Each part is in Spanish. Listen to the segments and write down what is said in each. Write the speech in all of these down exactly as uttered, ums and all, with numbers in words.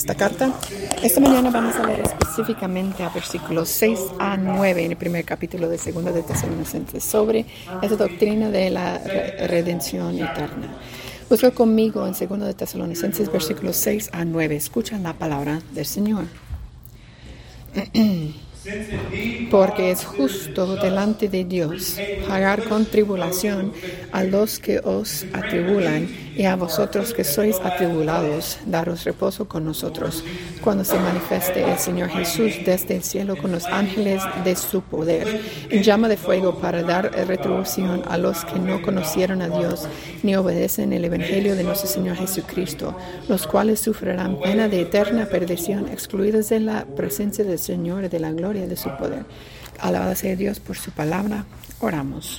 esta carta. Esta mañana vamos a leer específicamente a versículos seis a nueve en el primer capítulo de Segunda de Tesalonicenses sobre esa doctrina de la re- redención eterna. Busca conmigo en Segunda de Tesalonicenses versículos seis a nueve. Escuchan la palabra del Señor. Porque es justo delante de Dios pagar con tribulación a los que os atribulan, y a vosotros que sois atribulados, daros reposo con nosotros, cuando se manifieste el Señor Jesús desde el cielo con los ángeles de su poder, en llama de fuego, para dar retribución a los que no conocieron a Dios, ni obedecen el Evangelio de nuestro Señor Jesucristo, los cuales sufrirán pena de eterna perdición, excluidos de la presencia del Señor y de la gloria de su poder. Alabado sea Dios por su palabra. Oramos.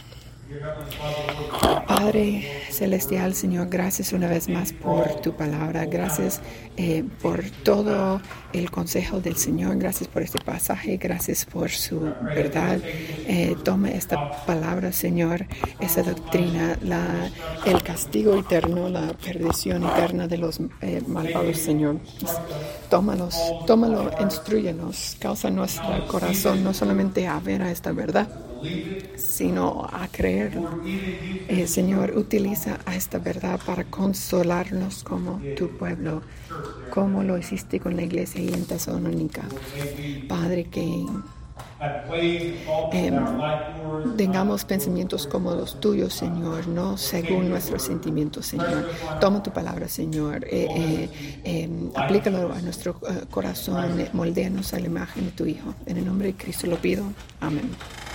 Padre celestial, Señor, gracias una vez más por tu palabra. Gracias eh, por todo el consejo del Señor. Gracias por este pasaje. Gracias por su verdad. Eh, toma esta palabra, Señor, esa doctrina, la, el castigo eterno, la perdición eterna de los eh, malvados, Señor. Tómalos, tómalo, instruyenos, causa nuestro corazón no solamente a ver a esta verdad, sino a creerlo. Eh, Señor, utiliza a esta verdad para consolarnos como tu pueblo, como lo hiciste con la iglesia y en Tesalónica. Padre, que eh, tengamos pensamientos como los tuyos, Señor, no según nuestros sentimientos, Señor. Toma tu palabra, Señor, eh, eh, eh, aplícalo a nuestro uh, corazón, eh, moldéanos a la imagen de tu Hijo. En el nombre de Cristo lo pido. Amén.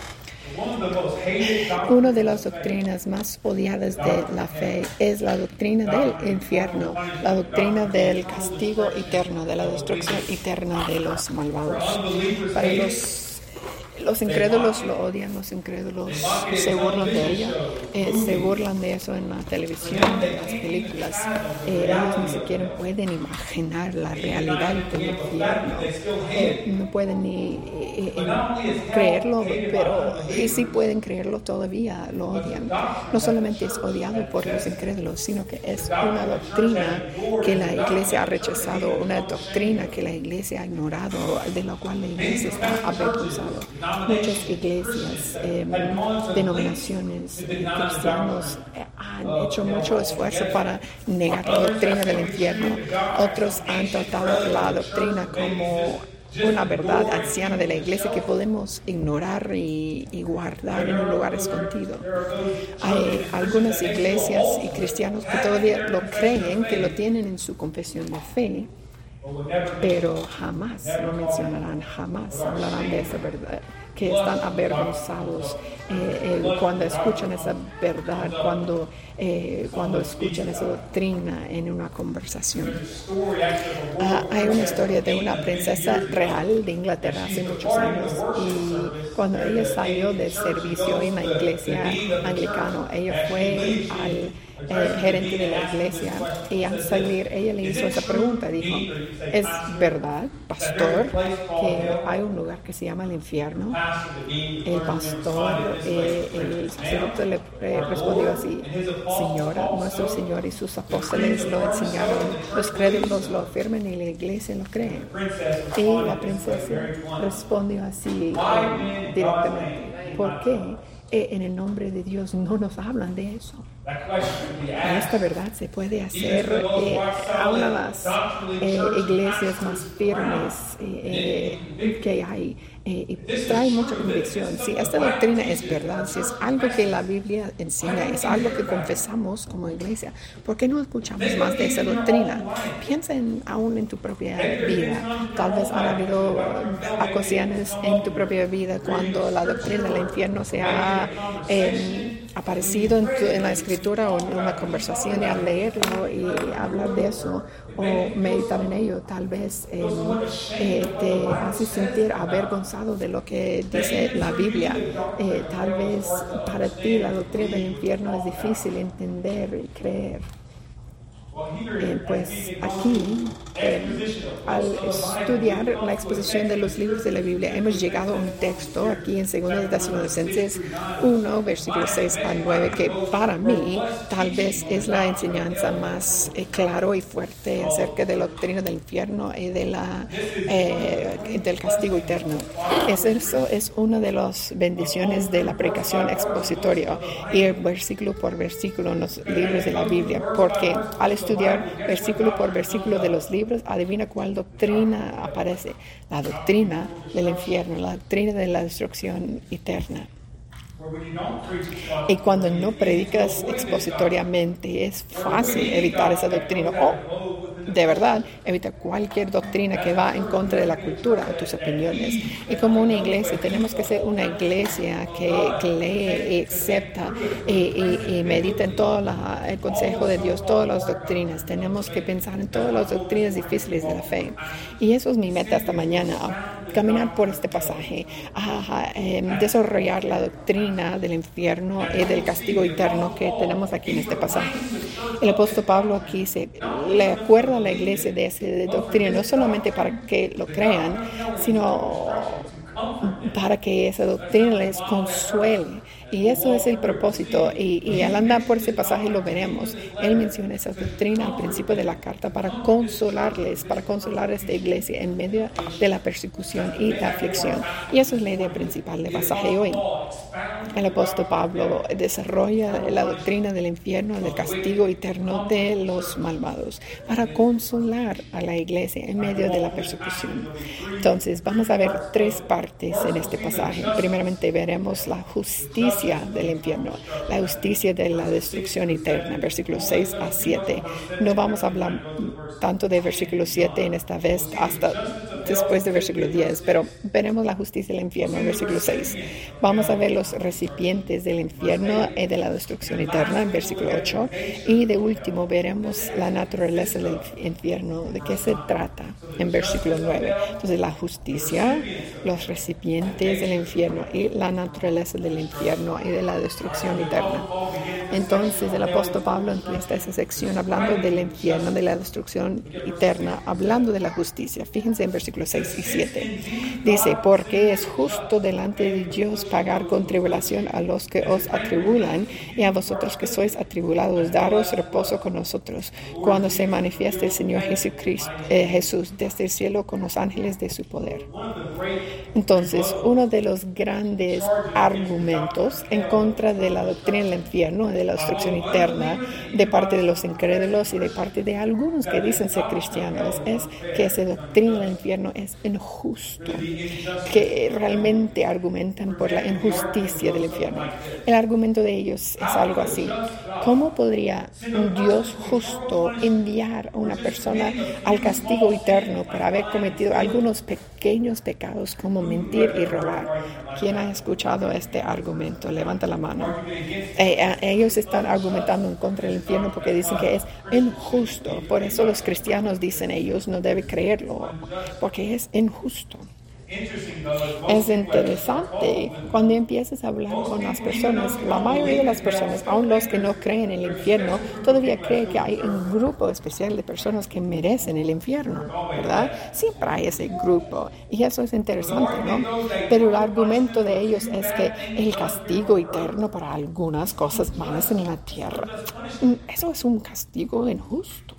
Una de las doctrinas más odiadas de la fe es la doctrina del infierno, la doctrina del castigo eterno, de la destrucción eterna de los malvados. Para los Los incrédulos lo odian, los incrédulos se burlan de ella, eh, se burlan de eso en la televisión, en las películas. Eh, ellos ni siquiera pueden imaginar la realidad del infierno. Eh, no pueden ni eh, eh, creerlo, pero y sí pueden creerlo todavía, lo odian. No solamente es odiado por los incrédulos, sino que es una doctrina que la iglesia ha rechazado, una doctrina que la iglesia ha ignorado, de la cual la iglesia está avergonzada. Muchas iglesias, eh, denominaciones, eh, cristianos eh, han hecho mucho esfuerzo para negar la doctrina del infierno. Otros han tratado la doctrina como una verdad anciana de la iglesia que podemos ignorar y, y guardar en un lugar escondido. Hay algunas iglesias y cristianos que todavía lo creen, que lo tienen en su confesión de fe, pero jamás lo mencionarán, jamás hablarán de esa verdad, que están avergonzados eh, eh, cuando escuchan esa verdad, cuando, eh, cuando escuchan esa doctrina en una conversación. Uh, hay una historia de una princesa real de Inglaterra hace muchos años, y cuando ella salió del servicio en la iglesia anglicana, ella fue al el gerente de la iglesia, y al salir ella le hizo esa pregunta. Dijo: ¿es verdad, pastor, que hay un lugar que se llama el infierno? El pastor, eh, el sacerdote le eh, respondió así: señora, nuestro Señor y sus apóstoles lo enseñaron, los crédulos lo afirman y la iglesia lo cree. Y la princesa respondió así eh, directamente: ¿por qué eh, en el nombre de Dios no nos hablan de eso? Esta verdad se puede hacer eh, a una de las eh, iglesias más firmes eh, eh, que hay, eh, y trae mucha convicción. Si esta doctrina es verdad, si es algo que la Biblia enseña, es algo que confesamos como iglesia, ¿por qué no escuchamos más de esa doctrina? Piensa en, aún en tu propia vida. Tal vez han habido ocasiones en tu propia vida cuando la doctrina del infierno se ha eh, aparecido en, tu, en la escritura o en una conversación, y al leerlo y hablar de eso o meditar en ello, tal vez eh, eh, te hace sentir avergonzado de lo que dice la Biblia. Eh, tal vez para ti la doctrina del infierno es difícil entender y creer. Eh, pues aquí eh, al estudiar la exposición de los libros de la Biblia, hemos llegado a un texto aquí en segunda de Tesalonicenses uno, versículos seis al nueve, que para mí tal vez es la enseñanza más eh, claro y fuerte acerca de la doctrina del infierno y de la, eh, del castigo eterno. Es eso es una de las bendiciones de la predicación expositoria, ir versículo por versículo en los libros de la Biblia, porque al estudiar versículo por versículo de los libros, adivina cuál doctrina aparece: la doctrina del infierno, la doctrina de la destrucción eterna. Y cuando no predicas expositoriamente, es fácil evitar esa doctrina. O, de verdad, evita cualquier doctrina que va en contra de la cultura o tus opiniones. Y como una iglesia, tenemos que ser una iglesia que, que lee y acepta y, y, y medita en todo la, el consejo de Dios, todas las doctrinas. Tenemos que pensar en todas las doctrinas difíciles de la fe. Y eso es mi meta esta mañana, a caminar por este pasaje, a, a eh, desarrollar la doctrina del infierno y del castigo eterno que tenemos aquí en este pasaje. El apóstol Pablo aquí se le acuerda a la iglesia de esa doctrina, no solamente para que lo crean, sino para que esa doctrina les consuele. Y eso es el propósito. Y, y al andar por ese pasaje lo veremos. Él menciona esa doctrina al principio de la carta para consolarles, para consolar a esta iglesia en medio de la persecución y la aflicción. Y eso es la idea principal del pasaje hoy. El apóstol Pablo desarrolla la doctrina del infierno, del castigo eterno de los malvados, para consolar a la iglesia en medio de la persecución. Entonces, vamos a ver tres partes en este pasaje. Primeramente, veremos la justicia del infierno, la justicia de la destrucción eterna, versículos seis a siete. No vamos a hablar tanto de versículo siete en esta vez hasta después de versículo diez, pero veremos la justicia del infierno en versículo seis. Vamos a ver los recipientes del infierno y de la destrucción eterna en versículo ocho, y de último veremos la naturaleza del infierno, de qué se trata en versículo nueve. Entonces, la justicia, los recipientes del infierno y la naturaleza del infierno y de la destrucción eterna. Entonces el apóstol Pablo empieza esa sección hablando del infierno, de la destrucción eterna, hablando de la justicia. Fíjense en versículos seis y siete. Dice: porque es justo delante de Dios pagar con tribulación a los que os atribulan, y a vosotros que sois atribulados, daros reposo con nosotros, cuando se manifieste el Señor Jesucristo, eh, Jesús desde el cielo con los ángeles de su poder. Entonces, uno de los grandes argumentos en contra de la doctrina del infierno, de la destrucción eterna, de parte de los incrédulos y de parte de algunos que dicen ser cristianos, es que esa doctrina del infierno es injusto, que realmente argumentan por la injusticia del infierno. El argumento de ellos es algo así: ¿cómo podría un Dios justo enviar a una persona al castigo eterno por haber cometido algunos pequeños pecados como mentir y robar? ¿Quién ha escuchado este argumento? Levanta la mano. Eh, eh, ellos están argumentando en contra del infierno porque dicen que es injusto. Por eso los cristianos dicen ellos no deben creerlo, porque es injusto. Es interesante cuando empiezas a hablar con las personas. La mayoría de las personas, aun los que no creen en el infierno, todavía creen que hay un grupo especial de personas que merecen el infierno, ¿verdad? Siempre hay ese grupo, y eso es interesante, ¿no? Pero el argumento de ellos es que el castigo eterno para algunas cosas malas en la tierra, eso es un castigo injusto.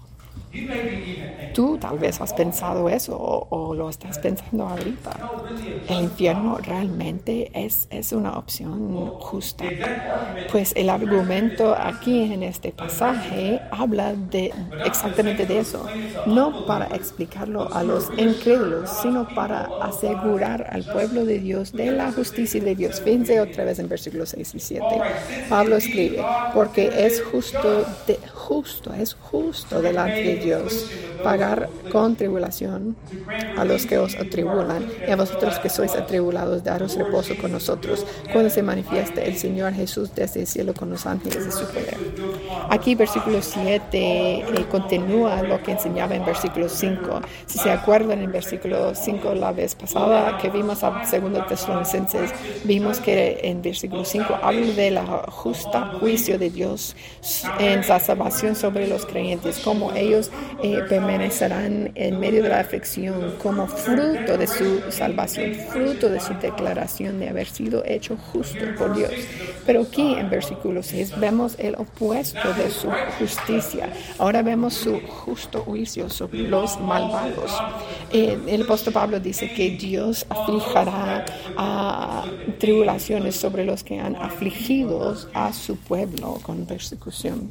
Tú tal vez has pensado eso o, o lo estás pensando ahorita. El infierno realmente es, es una opción justa. Pues el argumento aquí en este pasaje habla de exactamente de eso. No para explicarlo a los incrédulos, sino para asegurar al pueblo de Dios de la justicia de Dios. Fíjense otra vez en versículos seis y siete. Pablo escribe: porque es justo, de, justo, es justo delante de Dios pagar con tribulación a los que os atribulan, y a vosotros que sois atribulados, daros reposo con nosotros, cuando se manifieste el Señor Jesús desde el cielo con los ángeles de su poder. Aquí versículo siete eh, continúa lo que enseñaba en versículo cinco. Si se acuerdan, en versículo cinco la vez pasada que vimos a segundo Tesalonicenses, vimos que en versículo cinco habla de la justa juicio de Dios en la salvación sobre los creyentes, como ellos eh, permanecerán en medio de la aflicción como fruto de su salvación, fruto de su declaración de haber sido hecho justo por Dios. Pero aquí en versículo seis vemos el opuesto de su justicia. Ahora vemos su justo juicio sobre los malvados. Eh, el apóstol Pablo dice que Dios aflijará a tribulaciones sobre los que han afligido a su pueblo con persecución.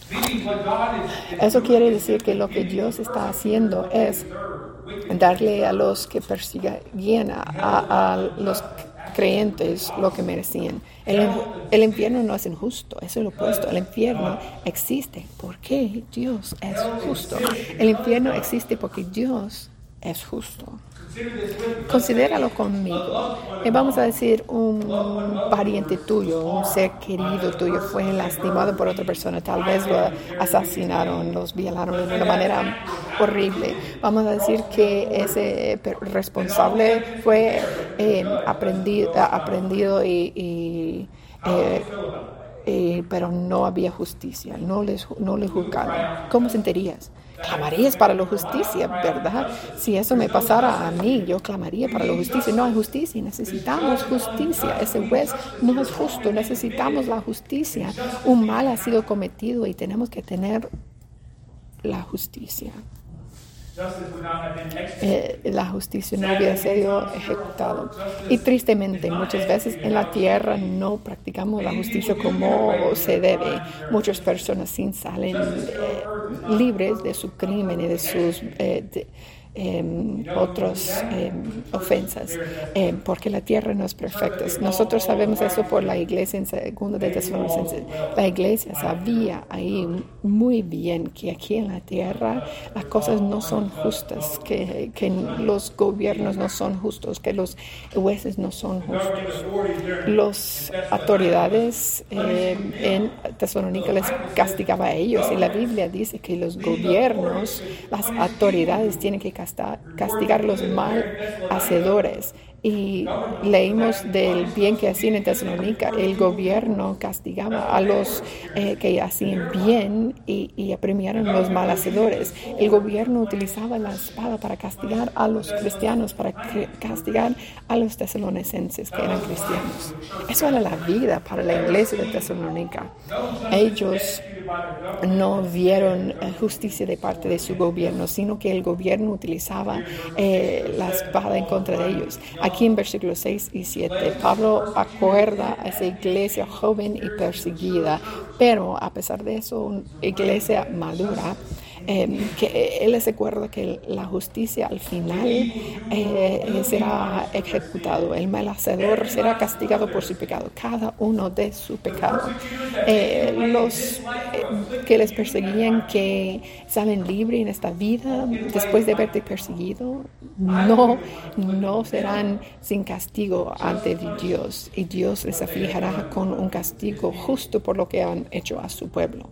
Eso quiere decir que lo que Dios está haciendo es darle a los que persiguen a, a, a los creyentes lo que merecían. El, el infierno no es injusto, es el opuesto. El infierno existe porque Dios es justo. El infierno existe porque Dios es justo. Considéralo conmigo. Y vamos a decir, un pariente tuyo, un ser querido tuyo fue lastimado por otra persona. Tal vez lo asesinaron, los violaron de una manera horrible. Vamos a decir que ese responsable fue eh, aprendido, aprendido y... y eh, Eh, pero no había justicia, no les no les juzgaron. ¿Cómo sentirías? Clamarías para la justicia, ¿verdad? Si eso me pasara a mí, yo clamaría para la justicia. No hay justicia, necesitamos justicia. Ese juez no es justo, necesitamos la justicia. Un mal ha sido cometido y tenemos que tener la justicia. Eh, la justicia no hubiera sido ejecutada. Y tristemente, muchas veces en la tierra no practicamos la justicia como se debe. Muchas personas sin salen eh, libres de su crimen y de sus eh, de, eh, otras eh, ofensas, eh, porque la tierra no es perfecta. Nosotros sabemos eso por la iglesia en segundo de Tesalonicenses. La iglesia sabía ahí muy bien que aquí en la tierra las cosas no son justas, que, que los gobiernos no son justos, que los jueces no son justos. Las autoridades eh, en Tesalónica les castigaba a ellos, y la Biblia dice que los gobiernos, las autoridades tienen que castigar los mal hacedores. Y leímos del bien que hacían en Tesalónica. El gobierno castigaba a los eh, que hacían bien y, y premiaron a los mal hacedores. El gobierno utilizaba la espada para castigar a los cristianos, para castigar a los tesalonicenses que eran cristianos. Eso era la vida para la iglesia de Tesalónica. Ellos no vieron eh, justicia de parte de su gobierno, sino que el gobierno utilizaba eh, la espada en contra de ellos. Aquí en versículos seis y siete, Pablo acuerda a esa iglesia joven y perseguida, pero a pesar de eso, una iglesia madura, eh, que él les recuerda que la justicia al final eh, será ejecutado. El mal hacedor será castigado por su pecado, cada uno de su pecado. Eh, los eh, que les perseguían, que salen libres en esta vida después de haberte perseguido, no, no serán sin castigo ante Dios, y Dios les afligirá con un castigo justo por lo que han hecho a su pueblo.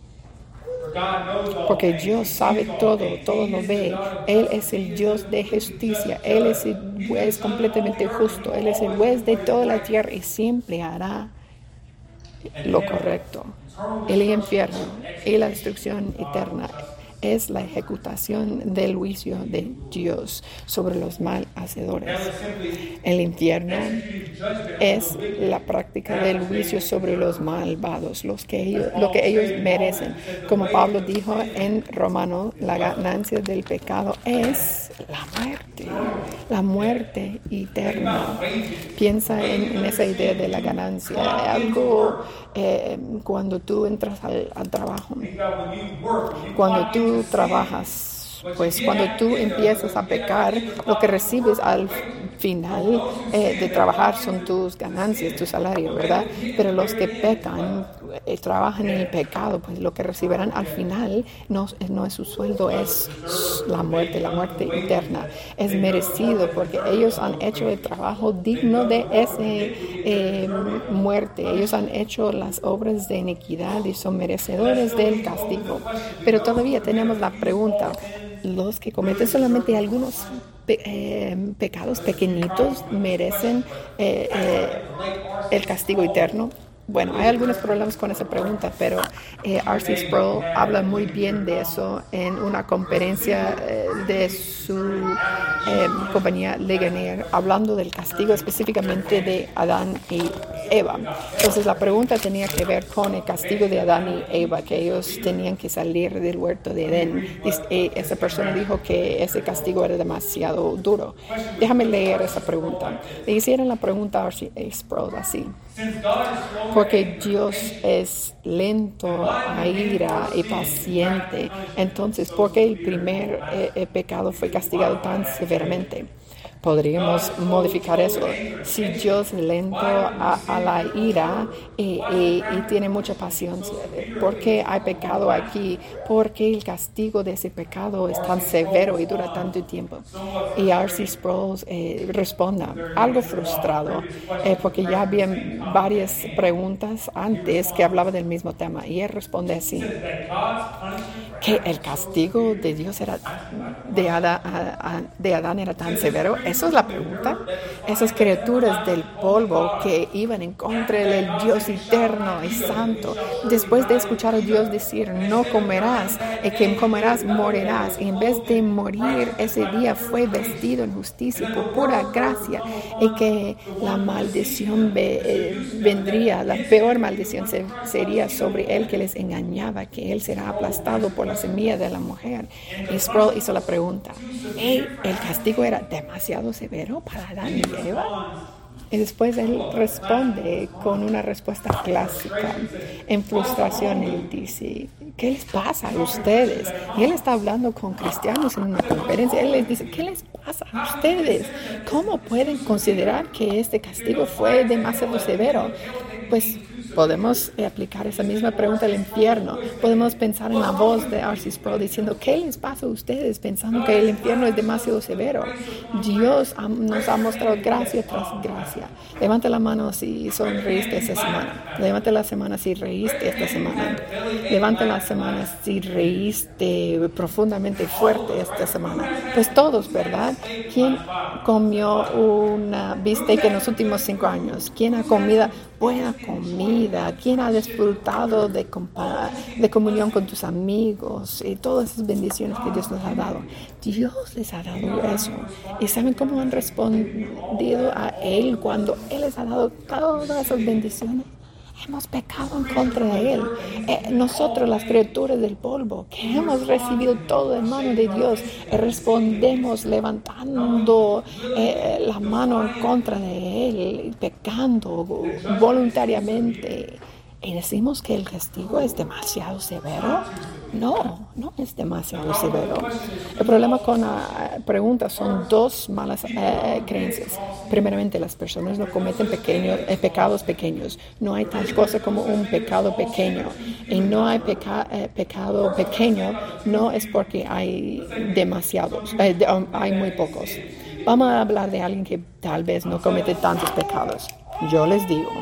Porque Dios sabe todo, todo lo ve. Él es el Dios de justicia. Él es el juez completamente justo. Él es el juez de toda la tierra y siempre hará lo correcto. El infierno y la destrucción eterna es la ejecutación del juicio de Dios sobre los mal hacedores. El infierno es la práctica del juicio sobre los malvados, los que ellos, lo que ellos merecen. Como Pablo dijo en Romanos, la ganancia del pecado es la muerte, la muerte eterna. Piensa en, en esa idea de la ganancia. Algo eh, cuando tú entras al, al trabajo, cuando tú trabajas, pues cuando tú empiezas a pecar, lo que recibes al final eh, de trabajar son tus ganancias, tu salario, ¿verdad? Pero los que pecan, eh, trabajan en el pecado, pues lo que recibirán al final no, no es su sueldo, es la muerte, la muerte eterna. Es merecido porque ellos han hecho el trabajo digno de esa eh, muerte. Ellos han hecho las obras de iniquidad y son merecedores del castigo. Pero todavía tenemos la pregunta: los que cometen solamente algunos pe- eh, pecados pequeñitos merecen eh, eh, el castigo eterno. Bueno, hay algunos problemas con esa pregunta, pero eh, R C Sproul habla muy bien de eso en una conferencia eh, de su eh, compañía Ligonier, hablando del castigo específicamente de Adán y Eva. Entonces la pregunta tenía que ver con el castigo de Adán y Eva, que ellos tenían que salir del huerto de Edén. Y esa persona dijo que ese castigo era demasiado duro. Déjame leer esa pregunta. Le hicieron la pregunta a R C Sproul así. Porque Dios es lento a ira y paciente, entonces, ¿por qué el primer eh, el pecado fue castigado tan severamente? Podríamos modificar eso. Si Dios es lento a, a la ira y, y, y tiene mucha paciencia, ¿por qué hay pecado aquí? ¿Por qué el castigo de ese pecado es tan severo y dura tanto tiempo? Y R C Sproul eh, responde algo frustrado, eh, porque ya había varias preguntas antes que hablaban del mismo tema, y él responde así, que el castigo de Dios era de Adán, de Adán era tan severo. Esa es la pregunta. Esas criaturas del polvo que iban en contra del Dios eterno y santo, después de escuchar a Dios decir, no comerás, y que comerás morirás, y en vez de morir ese día fue vestido en justicia por pura gracia, y que la maldición ve, eh, vendría, la peor maldición se, sería sobre él que les engañaba, que él será aplastado por la semilla de la mujer. Y Sproul hizo la pregunta, ¿el castigo era demasiado severo para Adán y Eva? Y después él responde con una respuesta clásica, en frustración. Él dice, ¿qué les pasa a ustedes? Y él está hablando con cristianos en una conferencia. Él les dice, ¿qué les pasa a ustedes? ¿Cómo pueden considerar que este castigo fue demasiado severo? Pues podemos aplicar esa misma pregunta al infierno. Podemos pensar en la voz de R C Sproul diciendo, ¿qué les pasa a ustedes pensando que el infierno es demasiado severo? Dios nos ha mostrado gracia tras gracia. Levanta la mano si sonreíste esta semana. Levanta la semana si reíste esta semana. Levanta la semana si reíste profundamente fuerte esta semana. Pues todos, ¿verdad? ¿Quién comió una bistec en los últimos cinco años? ¿Quién ha comido buena comida? ¿Quién ha disfrutado de, compa- de comunión con tus amigos y todas esas bendiciones que Dios nos ha dado? Dios les ha dado eso. ¿Y saben cómo han respondido a Él cuando Él les ha dado todas esas bendiciones? Hemos pecado en contra de Él. Eh, nosotros, las criaturas del polvo, que hemos recibido todo en mano de Dios, eh, respondemos levantando eh, la mano en contra de Él, pecando voluntariamente. ¿Y decimos que el castigo es demasiado severo? No, no es demasiado severo. El problema con la pregunta son dos malas eh, creencias. Primeramente, las personas no cometen pequeños, eh, pecados pequeños. No hay tal cosa como un pecado pequeño. Y no hay peca, eh, pecado pequeño, no es porque hay demasiados, eh, de, um, hay muy pocos. Vamos a hablar de alguien que tal vez no comete tantos pecados. Yo les digo,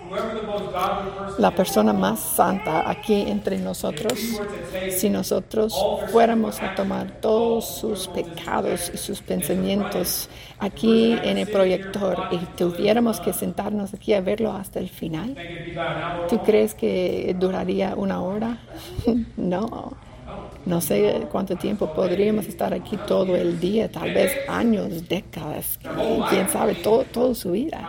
la persona más santa aquí entre nosotros, si nosotros fuéramos a tomar todos sus pecados y sus pensamientos aquí en el proyector y tuviéramos que sentarnos aquí a verlo hasta el final, ¿tú crees que duraría una hora? No. No sé cuánto tiempo podríamos estar aquí todo el día, tal vez años, décadas, quién sabe, todo, toda su vida,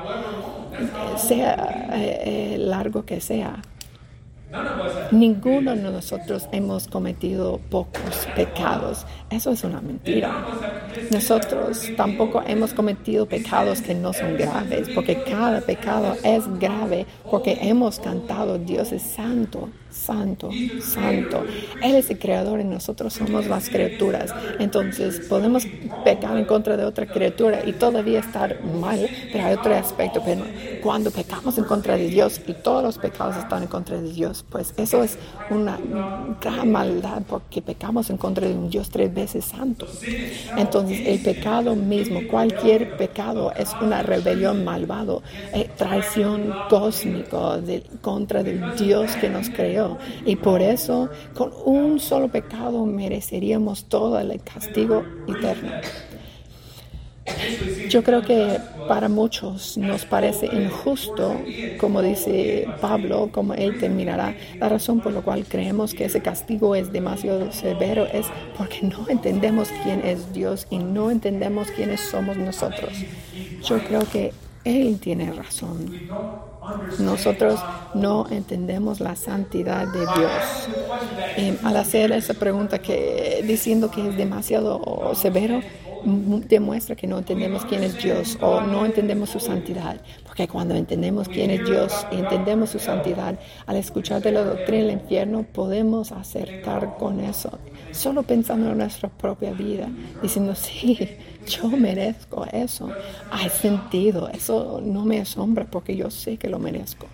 sea eh, eh, largo que sea. Ninguno de nosotros hemos cometido pocos pecados. Eso es una mentira. Nosotros tampoco hemos cometido pecados que no son graves, porque cada pecado es grave, porque hemos cantado Dios es santo, santo, santo. Él es el creador y nosotros somos las criaturas. Entonces podemos pecar en contra de otra criatura y todavía estar mal, pero hay otro aspecto. Pero cuando pecamos en contra de Dios y todos los pecados están en contra de Dios, pues eso es una gran maldad, porque pecamos en contra de un Dios tres veces santo. Entonces el pecado mismo, cualquier pecado, es una rebelión malvado, eh, traición cósmica de, contra del Dios que nos creó. Y por eso, con un solo pecado mereceríamos todo el castigo eterno. Yo creo que para muchos nos parece injusto, como dice Pablo, como él terminará. La razón por la cual creemos que ese castigo es demasiado severo es porque no entendemos quién es Dios y no entendemos quiénes somos nosotros. Yo creo que él tiene razón. Nosotros no entendemos la santidad de Dios. Eh, al hacer esa pregunta, que diciendo que es demasiado severo, demuestra que no entendemos quién es Dios o no entendemos su santidad. Porque cuando entendemos quién es Dios y entendemos su santidad, al escuchar de la doctrina del infierno, podemos acertar con eso. Solo pensando en nuestra propia vida, diciendo, sí, yo merezco eso. Hay sentido, eso no me asombra porque yo sé que lo merezco.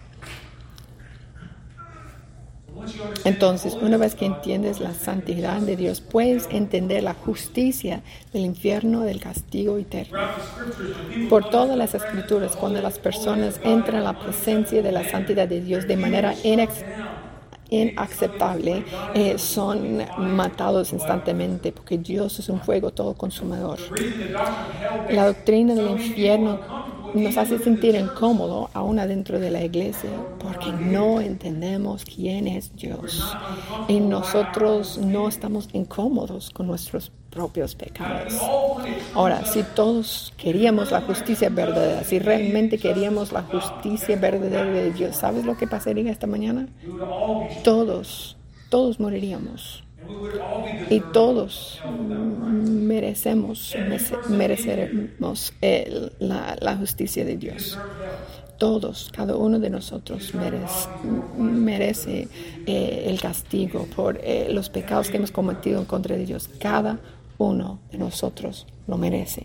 Entonces, una vez que entiendes la santidad de Dios, puedes entender la justicia del infierno, del castigo eterno. Por todas las escrituras, cuando las personas entran a la presencia de la santidad de Dios de manera inex- inaceptable, eh, son matados instantáneamente porque Dios es un fuego todo consumidor. La doctrina del infierno nos hace sentir incómodo aún adentro de la iglesia porque no entendemos quién es Dios y nosotros no estamos incómodos con nuestros propios pecados. Ahora, si todos queríamos la justicia verdadera, si realmente queríamos la justicia verdadera de Dios, ¿sabes lo que pasaría esta mañana? Todos, todos moriríamos. Y todos merecemos, mereceremos el, la, la justicia de Dios. Todos, cada uno de nosotros merece, merece eh, el castigo por eh, los pecados que hemos cometido en contra de Dios. Cada uno de nosotros lo merece.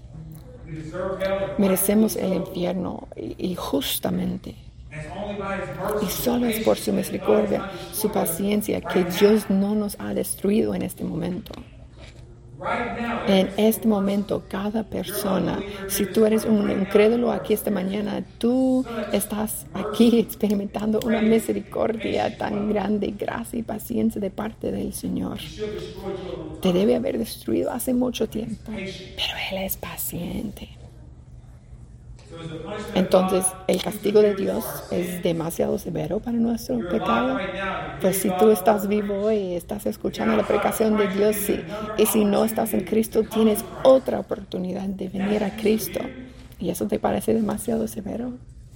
Merecemos el infierno y, y justamente. Y solo es por su misericordia, su paciencia, que Dios no nos ha destruido en este momento. En este momento, cada persona, si tú eres un incrédulo aquí esta mañana, tú estás aquí experimentando una misericordia tan grande, gracia y paciencia de parte del Señor. Te debe haber destruido hace mucho tiempo, pero Él es paciente. Entonces, ¿el castigo de Dios es demasiado severo para nuestro pecado? Pues si tú estás vivo y estás escuchando la predicación de Dios, sí, y si no estás en Cristo, tienes otra oportunidad de venir a Cristo. ¿Y eso te parece demasiado severo?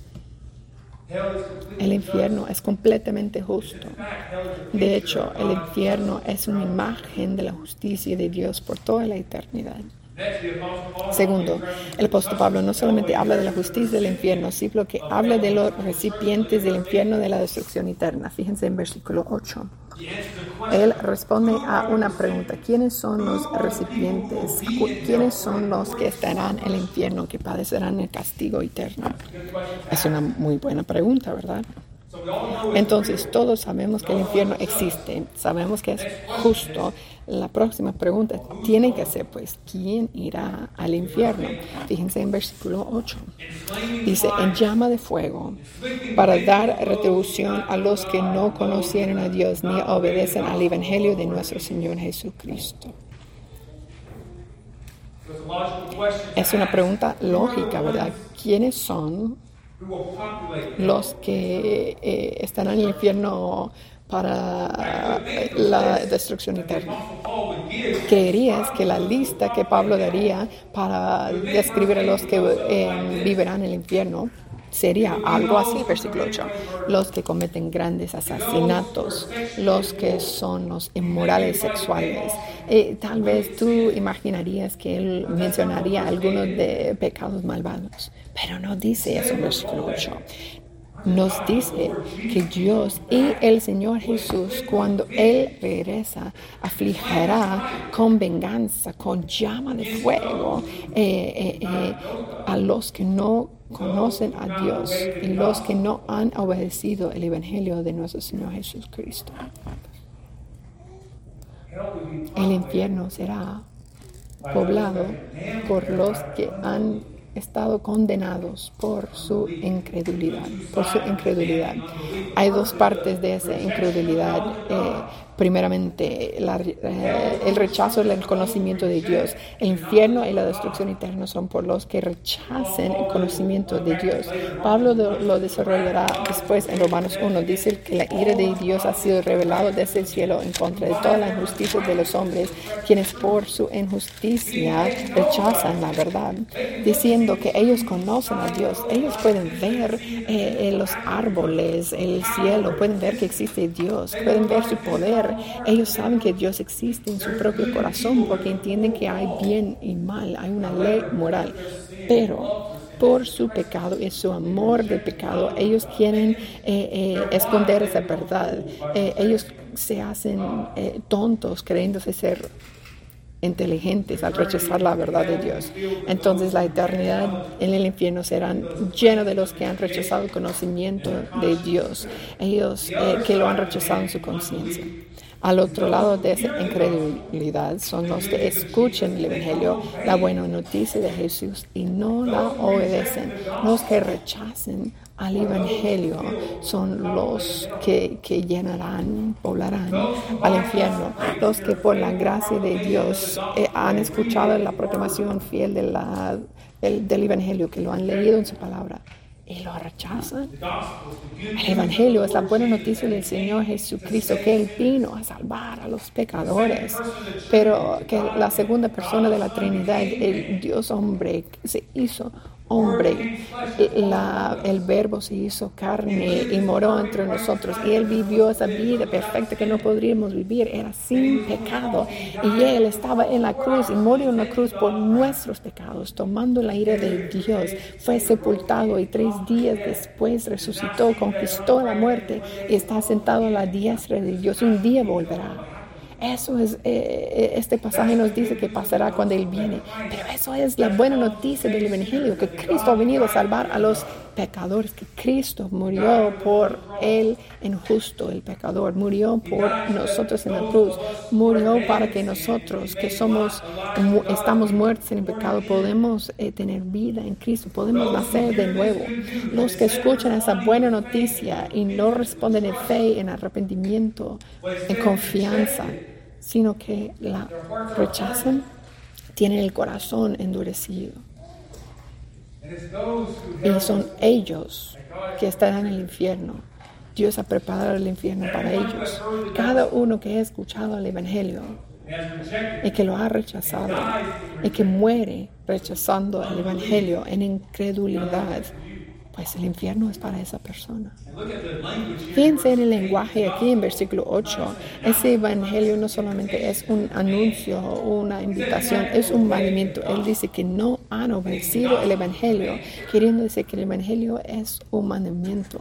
El infierno es completamente justo. De hecho, el infierno es una imagen de la justicia de Dios por toda la eternidad. Segundo, el apóstol Pablo no solamente habla de la justicia del infierno, sino que habla de los recipientes del infierno de la destrucción eterna. Fíjense en versículo ocho. Él responde a una pregunta. ¿Quiénes son los recipientes? ¿Quiénes son los que estarán en el infierno, que padecerán el castigo eterno? Es una muy buena pregunta, ¿verdad? Entonces, todos sabemos que el infierno existe, sabemos que es justo. La próxima pregunta tiene que ser, pues, ¿quién irá al infierno? Fíjense en versículo ocho. Dice, en llama de fuego, para dar retribución a los que no conocieron a Dios ni obedecen al evangelio de nuestro Señor Jesucristo. Es una pregunta lógica, ¿verdad? ¿Quiénes son los que eh, estarán en el infierno para la destrucción eterna? ¿Creerías que la lista que Pablo daría para describir a los que eh, vivirán en el infierno sería algo así? Versículo ocho. Los que cometen grandes asesinatos, los que son los inmorales sexuales. Eh, tal vez tú imaginarías que él mencionaría algunos de pecados malvados, pero no dice eso en versículo ocho. Nos dice que Dios y el Señor Jesús, cuando Él regresa, afligirá con venganza, con llama de fuego eh, eh, eh, a los que no conocen a Dios y los que no han obedecido el evangelio de nuestro Señor Jesucristo. El infierno será poblado por los que han estado condenados por su incredulidad, por su incredulidad. Hay dos partes de esa incredulidad. Eh, primeramente la, eh, el rechazo del conocimiento de Dios. El infierno y la destrucción eterna son por los que rechacen el conocimiento de Dios. Pablo de, lo desarrollará después en Romanos uno. Dice que la ira de Dios ha sido revelada desde el cielo en contra de toda la injusticia de los hombres, quienes por su injusticia rechazan la verdad, diciendo que ellos conocen a Dios. Ellos pueden ver eh, los árboles, el cielo, pueden ver que existe Dios, pueden ver su poder. Ellos saben que Dios existe en su propio corazón porque entienden que hay bien y mal, hay una ley moral. Pero por su pecado y su amor del pecado, ellos quieren eh, eh, esconder esa verdad. Eh, ellos se hacen eh, tontos creyéndose ser inteligentes al rechazar la verdad de Dios. Entonces la eternidad en el infierno serán llenos de los que han rechazado el conocimiento de Dios, ellos eh, que lo han rechazado en su conciencia. Al otro lado de esa incredulidad son los que escuchan el Evangelio, la buena noticia de Jesús, y no la obedecen. Los que rechacen al Evangelio son los que, que llenarán, poblarán al infierno. Los que por la gracia de Dios eh, han escuchado la proclamación fiel de la, del, del Evangelio, que lo han leído en su palabra, y lo rechazan. El Evangelio es la buena noticia del Señor Jesucristo, que Él vino a salvar a los pecadores, pero que la segunda persona de la Trinidad, el Dios hombre, se hizo hombre, la, el verbo se hizo carne y moró entre nosotros, y Él vivió esa vida perfecta que no podríamos vivir, era sin pecado, y Él estaba en la cruz y murió en la cruz por nuestros pecados, tomando la ira de Dios. Fue sepultado y tres días después resucitó, conquistó la muerte y está sentado a la diestra de Dios. Un día volverá. Eso es, eh, este pasaje nos dice que pasará cuando Él viene. Pero eso es la buena noticia del Evangelio, que Cristo ha venido a salvar a los pecadores, que Cristo murió por el injusto, el pecador, murió por nosotros en la cruz, murió para que nosotros, que somos, estamos muertos en el pecado, podemos eh, tener vida en Cristo, podemos nacer de nuevo. Los que escuchan esa buena noticia y no responden en fe, en arrepentimiento, en confianza, sino que la rechazan, tienen el corazón endurecido. Y son ellos que estarán en el infierno. Dios ha preparado el infierno para ellos. Cada uno que ha escuchado el Evangelio y que lo ha rechazado y que muere rechazando el Evangelio en incredulidad, pues el infierno es para esa persona. Fíjense en el lenguaje aquí en versículo ocho. Ese evangelio no solamente es un anuncio o una invitación, es un mandamiento. Él dice que no han obedecido el evangelio, queriendo decir que el evangelio es un mandamiento.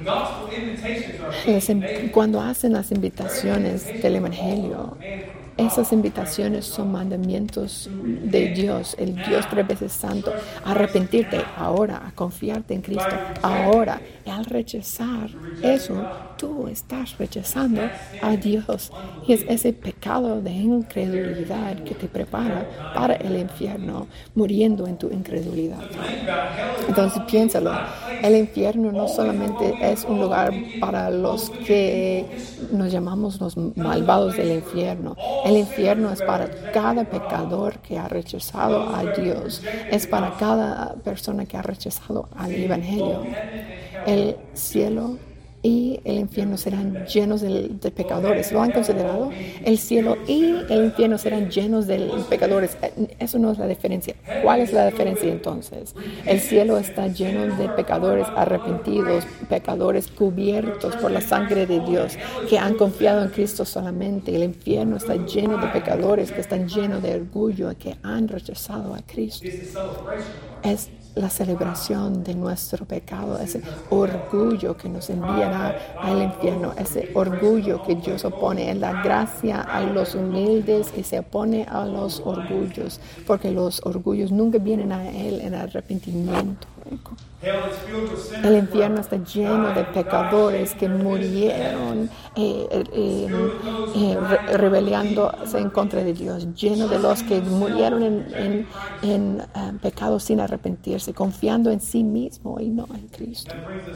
Cuando hacen las invitaciones del evangelio, esas invitaciones son mandamientos de Dios, el Dios tres veces santo, a arrepentirte ahora, a confiarte en Cristo ahora. Y al rechazar eso, tú estás rechazando a Dios. Y es ese pecado de incredulidad que te prepara para el infierno, muriendo en tu incredulidad. Entonces piénsalo, el infierno no solamente es un lugar para los que nos llamamos los malvados del infierno. El infierno es para cada pecador que ha rechazado a Dios. Es para cada persona que ha rechazado al Evangelio. El cielo y el infierno serán llenos de, de pecadores. ¿Lo han considerado? El cielo y el infierno serán llenos de pecadores. Eso no es la diferencia. ¿Cuál es la diferencia entonces? El cielo está lleno de pecadores arrepentidos, pecadores cubiertos por la sangre de Dios, que han confiado en Cristo solamente. El infierno está lleno de pecadores que están llenos de orgullo, que han rechazado a Cristo. Es la celebración de nuestro pecado, ese orgullo que nos enviará al infierno, ese orgullo que Dios opone, en la gracia a los humildes y se opone a los orgullos, porque los orgullos nunca vienen a Él en arrepentimiento. El infierno está lleno de pecadores que murieron eh, eh, eh, re- rebeliándose en contra de Dios, lleno de los que murieron en, en, en uh, pecado sin arrepentirse, confiando en sí mismo y no en Cristo.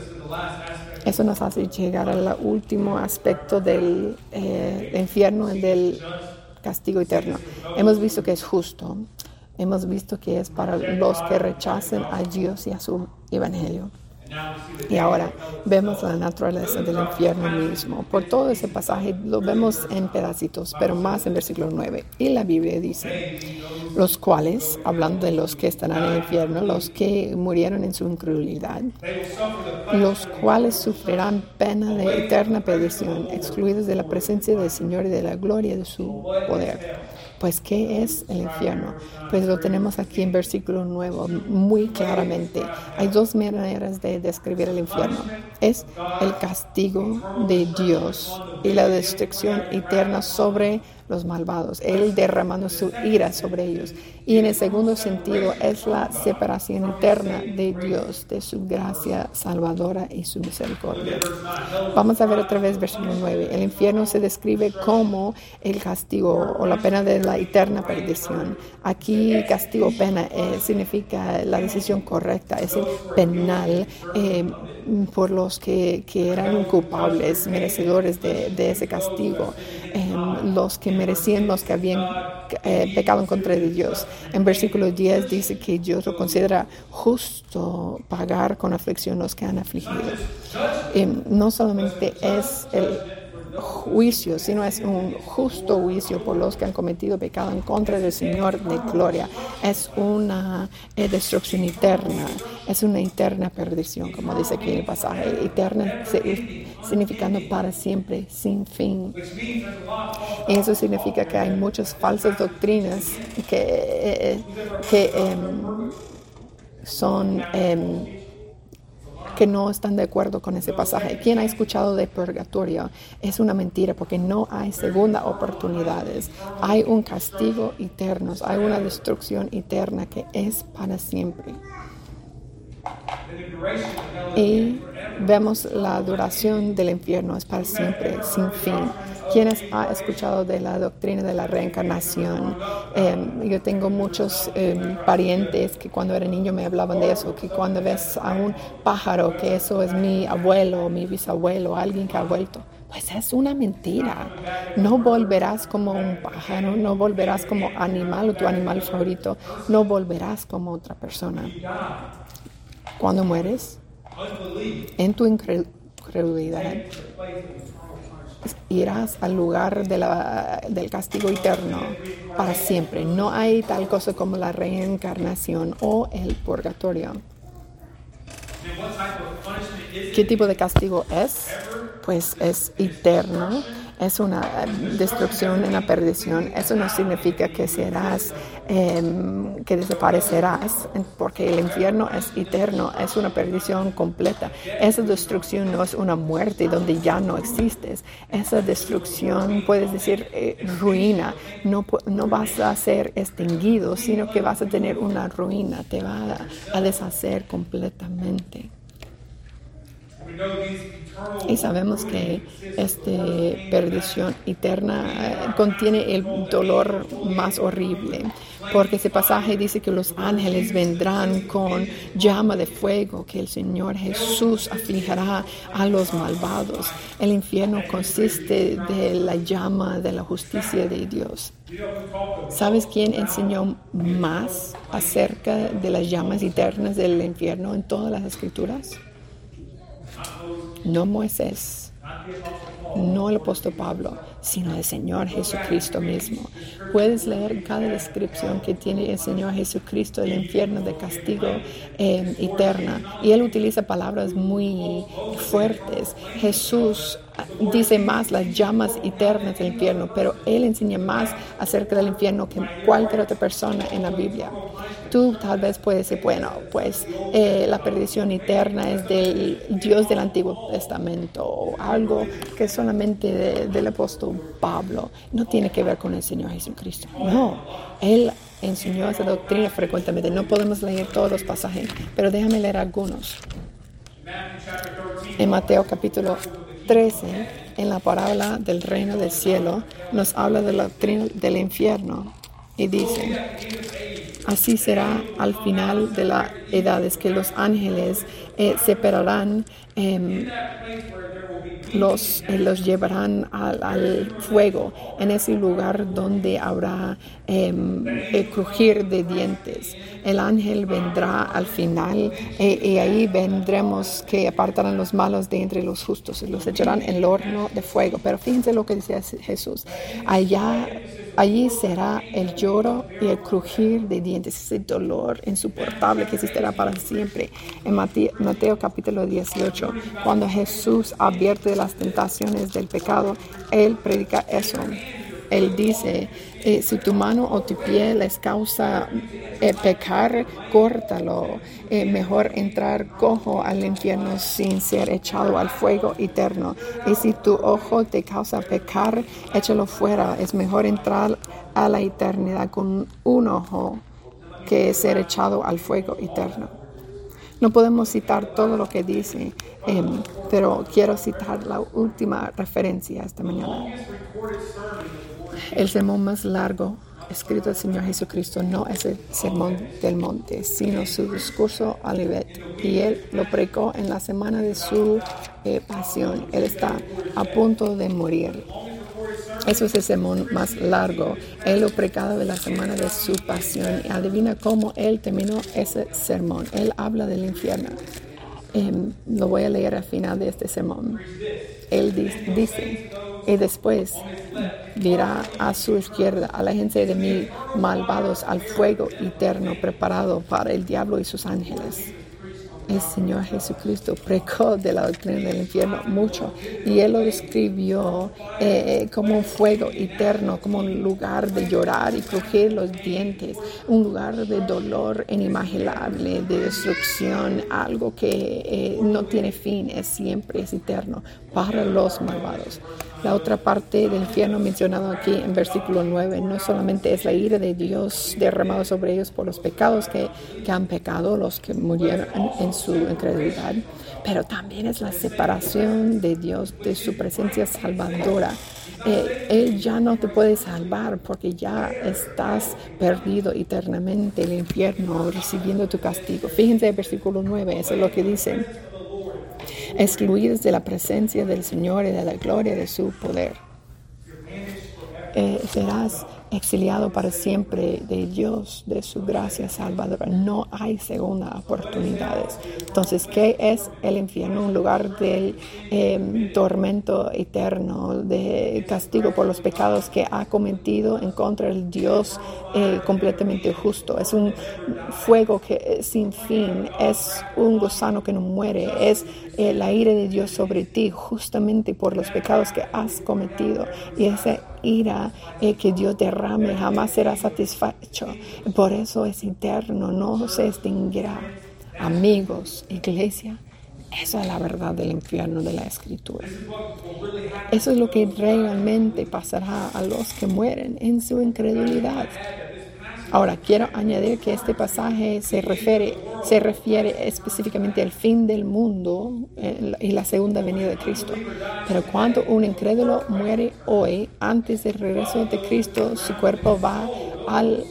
Eso nos hace llegar al último aspecto del eh, infierno, el del castigo eterno. Hemos visto que es justo. Hemos visto que es para los que rechazan a Dios y a su evangelio. Y ahora vemos la naturaleza del infierno mismo. Por todo ese pasaje lo vemos en pedacitos, pero más en versículo nueve. Y la Biblia dice, los cuales, hablando de los que estarán en el infierno, los que murieron en su incredulidad, los cuales sufrirán pena de eterna perdición, excluidos de la presencia del Señor y de la gloria de su poder. Pues, ¿qué es el infierno? Pues lo tenemos aquí en versículo nueve, muy claramente. Hay dos maneras de describir el infierno. Es el castigo de Dios y la destrucción eterna sobre los malvados, Él derramando su ira sobre ellos. Y en el segundo sentido es la separación eterna de Dios, de su gracia salvadora y su misericordia. Vamos a ver otra vez versículo nueve. El infierno se describe como el castigo o la pena de la eterna perdición. Aquí castigo, pena, eh, significa la decisión correcta, es el penal eh, por los que, que eran culpables, merecedores de, de ese castigo, eh, los que merecían, los que habían eh, pecado en contra de Dios. En versículo diez dice que Dios lo considera justo pagar con aflicción los que han afligido. Eh, no solamente es el juicio, sino es un justo juicio por los que han cometido pecado en contra del Señor de gloria. Es una eh, destrucción eterna, es una eterna perdición, como dice aquí en el pasaje. Eterna se, significando para siempre, sin fin. Y eso significa que hay muchas falsas doctrinas que, eh, que eh, son... Eh, que no están de acuerdo con ese pasaje. ¿Quién ha escuchado de purgatorio? Es una mentira porque no hay segunda oportunidades. Hay un castigo eterno, hay una destrucción eterna que es para siempre. Y vemos la duración del infierno es para siempre, sin fin. ¿Quiénes han escuchado de la doctrina de la reencarnación? Eh, yo tengo muchos eh, parientes que cuando era niño me hablaban de eso, que cuando ves a un pájaro, que eso es mi abuelo, mi bisabuelo, alguien que ha vuelto. Pues es una mentira. No volverás como un pájaro, no volverás como animal o tu animal favorito, no volverás como otra persona. Cuando mueres, en tu incredulidad, irás al lugar de la, del castigo eterno para siempre. No hay tal cosa como la reencarnación o el purgatorio. ¿Qué tipo de castigo es? Pues es eterno. Es una destrucción, una perdición. Eso no significa que serás, eh, que desaparecerás, porque el infierno es eterno, es una perdición completa. Esa destrucción no es una muerte donde ya no existes. Esa destrucción, puedes decir, eh, ruina. No, no vas a ser extinguido, sino que vas a tener una ruina, te va a, a deshacer completamente. Y sabemos que esta perdición eterna eh, contiene el dolor más horrible, porque ese pasaje dice que los ángeles vendrán con llama de fuego, que el Señor Jesús afligirá a los malvados. El infierno consiste de la llama de la justicia de Dios. ¿Sabes quién enseñó más acerca de las llamas eternas del infierno en todas las Escrituras? No Moisés, no el apóstol Pablo, sino el Señor Jesucristo mismo. Puedes leer cada descripción que tiene el Señor Jesucristo del infierno de castigo eh, eterna. Y Él utiliza palabras muy fuertes. Jesús dice más las llamas eternas del infierno, pero Él enseña más acerca del infierno que cualquier otra persona en la Biblia. Tú tal vez puedes decir, bueno, pues eh, la perdición eterna es del Dios del Antiguo Testamento o algo que es solamente de, del apóstol Pablo. No tiene que ver con el Señor Jesucristo. No, Él enseñó esa doctrina frecuentemente. No podemos leer todos los pasajes, pero déjame leer algunos. En Mateo capítulo trece, en la parábola del reino del cielo, nos habla de la doctrina del infierno y dice: así será al final de las edades, que los ángeles eh, separarán, eh, los, eh, los llevarán al, al fuego, en ese lugar donde habrá eh, el crujir de dientes. El ángel vendrá al final eh, y ahí vendremos que apartarán los malos de entre los justos y los echarán en el horno de fuego. Pero fíjense lo que decía Jesús: allá allí será el lloro y el crujir de dientes, ese dolor insoportable que existirá para siempre. En Mateo, Mateo capítulo dieciocho, cuando Jesús advierte de las tentaciones del pecado, Él predica eso. Él dice: eh, si tu mano o tu pie les causa eh, pecar, córtalo. Eh, mejor entrar cojo al infierno sin ser echado al fuego eterno. Y si tu ojo te causa pecar, échalo fuera. Es mejor entrar a la eternidad con un ojo que ser echado al fuego eterno. No podemos citar todo lo que dice, eh, pero quiero citar la última referencia esta mañana. El sermón más largo escrito del Señor Jesucristo no es el sermón del monte, sino su discurso a Olivet. Y Él lo predicó en la semana de su eh, pasión. Él está a punto de morir. Eso es el sermón más largo. Él lo predicó en la semana de su pasión. Y adivina cómo Él terminó ese sermón. Él habla del infierno. Eh, lo voy a leer al final de este sermón. Él di- dice... Y después dirá a su izquierda: aléjense de mí, malvados, al fuego eterno preparado para el diablo y sus ángeles. El Señor Jesucristo predicó de la doctrina del infierno mucho, y Él lo describió eh, como un fuego eterno, como un lugar de llorar y crujir los dientes, un lugar de dolor inimaginable, de destrucción, algo que eh, no tiene fin, es siempre, es eterno para los malvados. La otra parte del infierno mencionado aquí en versículo nueve no solamente es la ira de Dios derramada sobre ellos por los pecados que, que han pecado, los que murieron en su incredulidad, pero también es la separación de Dios de su presencia salvadora. Eh, él ya no te puede salvar porque ya estás perdido eternamente en el infierno recibiendo tu castigo. Fíjense el versículo nueve, eso es lo que dice: excluidos de la presencia del Señor y de la gloria de su poder. Eh, serás exiliado para siempre de Dios, de su gracia salvadora. No hay segunda oportunidades. Entonces, ¿qué es el infierno? Un lugar del eh, tormento eterno, de castigo por los pecados que ha cometido en contra del Dios eh, completamente justo. Es un fuego que es sin fin, es un gusano que no muere, es eh, la ira de Dios sobre ti justamente por los pecados que has cometido, y esa ira eh, que Dios derrame jamás será satisfecho. Por eso es eterno, no se extinguirá. Amigos, iglesia, eso es la verdad del infierno de la Escritura. Eso es lo que realmente pasará a los que mueren en su incredulidad. Ahora, quiero añadir que este pasaje se refiere, se refiere específicamente al fin del mundo y la segunda venida de Cristo. Pero cuando un incrédulo muere hoy, antes del regreso de Cristo, su cuerpo va al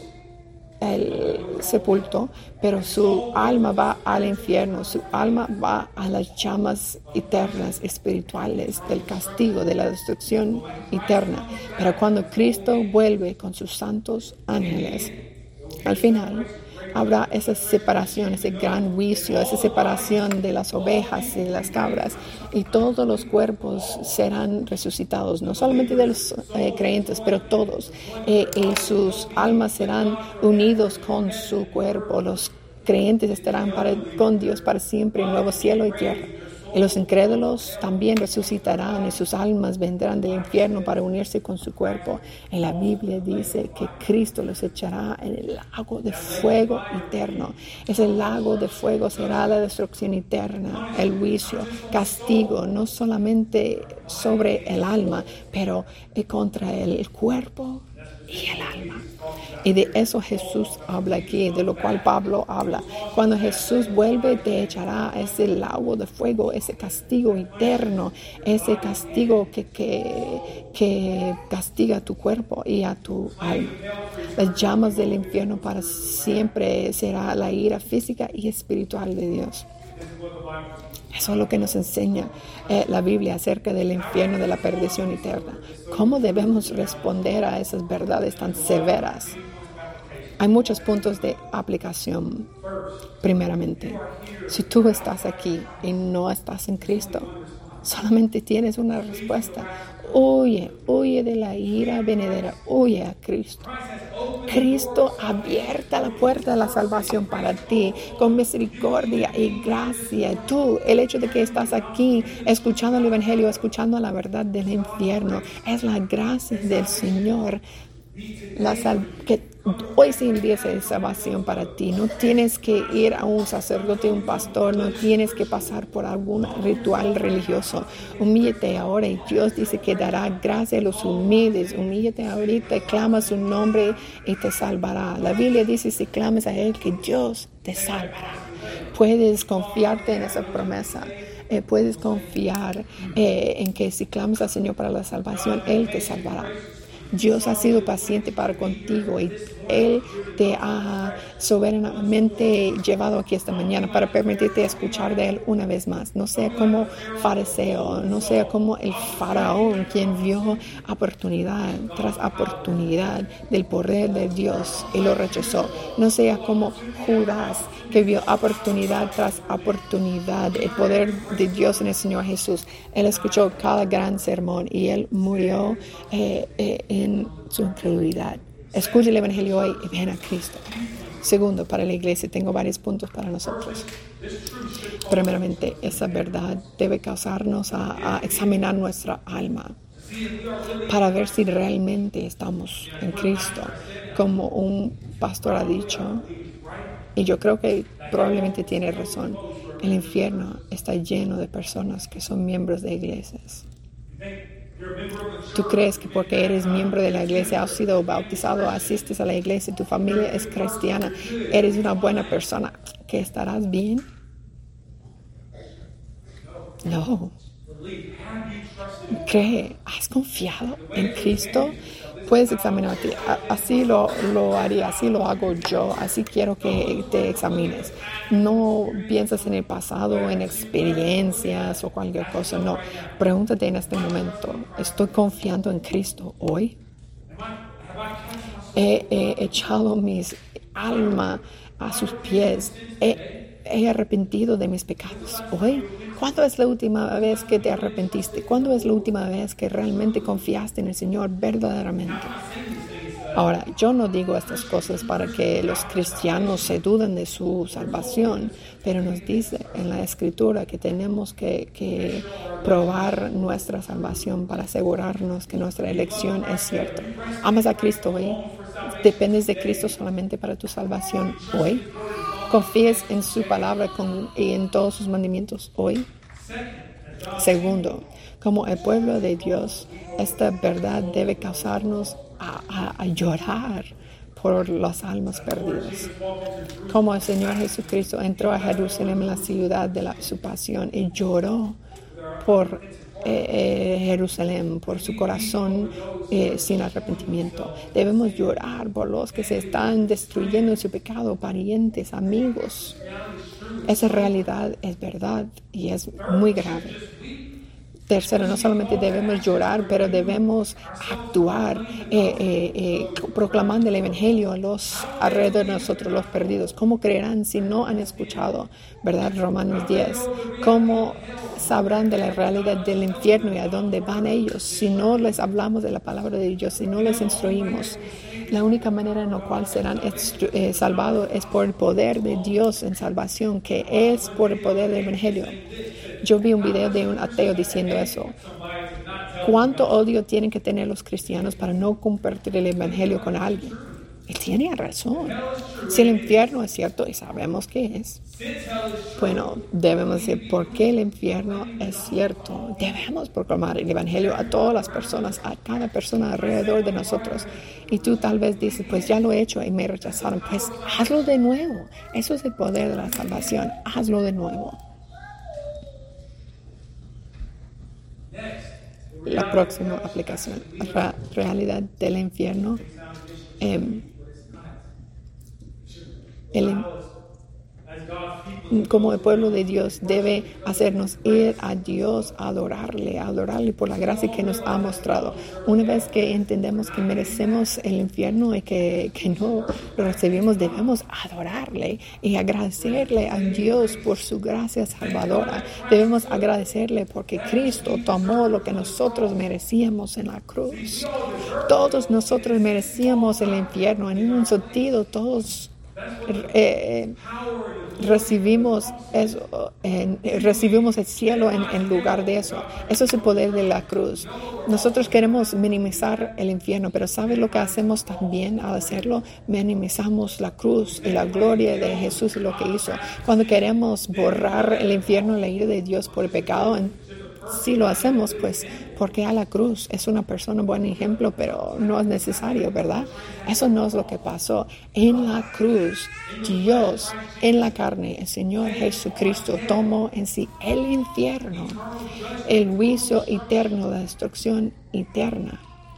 el sepulcro, pero su alma va al infierno, su alma va a las llamas eternas espirituales del castigo, de la destrucción eterna. Pero cuando Cristo vuelve con sus santos ángeles, al final habrá esa separación, ese gran juicio, esa separación de las ovejas y de las cabras, y todos los cuerpos serán resucitados, no solamente de los eh, creyentes, pero todos, eh, y sus almas serán unidos con su cuerpo. Los creyentes estarán para, con Dios para siempre en nuevo cielo y tierra. Y los incrédulos también resucitarán y sus almas vendrán del infierno para unirse con su cuerpo. En la Biblia dice que Cristo los echará en el lago de fuego eterno. Ese lago de fuego será la destrucción eterna, el juicio, castigo, no solamente sobre el alma, pero contra el cuerpo y el alma. Y de eso Jesús habla aquí, de lo cual Pablo habla. Cuando Jesús vuelve, te echará ese lago de fuego, ese castigo eterno, ese castigo que, que, que castiga tu cuerpo y a tu alma. Las llamas del infierno para siempre será la ira física y espiritual de Dios. Eso es lo que nos enseña eh, la Biblia acerca del infierno, de la perdición eterna. ¿Cómo debemos responder a esas verdades tan severas? Hay muchos puntos de aplicación. Primeramente, si tú estás aquí y no estás en Cristo, solamente tienes una respuesta. Huye, huye de la ira venidera, huye a Cristo. Cristo abierta la puerta de la salvación para ti con misericordia y gracia. Tú, el hecho de que estás aquí escuchando el Evangelio, escuchando la verdad del infierno, es la gracia del Señor. La sal- que hoy sí el día de salvación para ti. No tienes que ir a un sacerdote, un pastor, no tienes que pasar por algún ritual religioso. Humíllate ahora y Dios dice que dará gracia a los humildes. Humíllate ahorita, clama su nombre y te salvará. La Biblia dice, si clamas a Él, que Dios te salvará. Puedes confiarte en esa promesa. Eh, puedes confiar eh, en que si clamas al Señor para la salvación, Él te salvará. Dios ha sido paciente para contigo y Él te ha soberanamente llevado aquí esta mañana para permitirte escuchar de Él una vez más. No sea como fariseo, no sea como el faraón quien vio oportunidad tras oportunidad del poder de Dios y lo rechazó. No sea como Judas que vio oportunidad tras oportunidad el poder de Dios en el Señor Jesús. Él escuchó cada gran sermón y Él murió eh, eh, en su incredulidad. Escucha el Evangelio hoy y ven a Cristo. Segundo, para la iglesia, tengo varios puntos para nosotros. Primeramente, esa verdad debe causarnos a, a examinar nuestra alma para ver si realmente estamos en Cristo. Como un pastor ha dicho, y yo creo que probablemente tiene razón, el infierno está lleno de personas que son miembros de iglesias. ¿Tú crees que porque eres miembro de la iglesia, has sido bautizado, asistes a la iglesia, tu familia es cristiana, eres una buena persona, que estarás bien? No. ¿Qué? ¿Has confiado en Cristo? Puedes examinarte. Así lo, lo haría, así lo hago yo, así quiero que te examines. No piensas en el pasado, en experiencias o cualquier cosa, no. Pregúntate en este momento, ¿estoy confiando en Cristo hoy? He, he echado mis alma a sus pies, he, he arrepentido de mis pecados hoy. ¿Cuándo es la última vez que te arrepentiste? ¿Cuándo es la última vez que realmente confiaste en el Señor verdaderamente? Ahora, yo no digo estas cosas para que los cristianos se duden de su salvación, pero nos dice en la Escritura que tenemos que, que probar nuestra salvación para asegurarnos que nuestra elección es cierta. ¿Amas a Cristo hoy? ¿Dependes de Cristo solamente para tu salvación hoy? ¿Confías en su palabra con, y en todos sus mandamientos hoy? Segundo, como el pueblo de Dios, esta verdad debe causarnos a, a, a llorar por las almas perdidas. Como el Señor Jesucristo entró a Jerusalén, en la ciudad de la, su pasión, y lloró por eh, eh, Jerusalén, por su corazón eh, sin arrepentimiento. Debemos llorar por los que se están destruyendo en su pecado, parientes, amigos. Esa realidad es verdad y es muy grave. Tercero, no solamente debemos llorar, pero debemos actuar eh, eh, eh, proclamando el Evangelio a los alrededor de nosotros, los perdidos. ¿Cómo creerán si no han escuchado? ¿Verdad? Romanos diez. ¿Cómo sabrán de la realidad del infierno y a dónde van ellos si no les hablamos de la palabra de Dios, si no les instruimos? La única manera en la cual serán eh, salvados es por el poder de Dios en salvación, que es por el poder del Evangelio. Yo vi un video de un ateo diciendo eso. ¿Cuánto odio tienen que tener los cristianos para no compartir el Evangelio con alguien? Y tiene razón. Si el infierno es cierto, y sabemos que es, bueno, debemos decir por qué el infierno es cierto. Debemos proclamar el evangelio a todas las personas, a cada persona alrededor de nosotros. Y tú tal vez dices, pues ya lo he hecho y me rechazaron. Pues hazlo de nuevo. Eso es el poder de la salvación. Hazlo de nuevo. La próxima aplicación, la realidad del infierno. Eh, el, como el pueblo de Dios debe hacernos ir a Dios, a adorarle, a adorarle por la gracia que nos ha mostrado. Una vez que entendemos que merecemos el infierno y que, que no lo recibimos, debemos adorarle y agradecerle a Dios por su gracia salvadora. Debemos agradecerle porque Cristo tomó lo que nosotros merecíamos en la cruz. Todos nosotros merecíamos el infierno. En un sentido, todos Eh, recibimos eso, en, recibimos el cielo en, en lugar de eso. Eso es el poder de la cruz. Nosotros queremos minimizar el infierno, pero ¿sabes lo que hacemos también al hacerlo? Minimizamos la cruz y la gloria de Jesús y lo que hizo. Cuando queremos borrar el infierno y la ira de Dios por el pecado, en, si lo hacemos, pues, porque a la cruz es una persona, un buen ejemplo, pero no es necesario, ¿verdad? Eso no es lo que pasó. En la cruz, Dios, en la carne, el Señor Jesucristo tomó en sí el infierno, el juicio eterno, la destrucción eterna,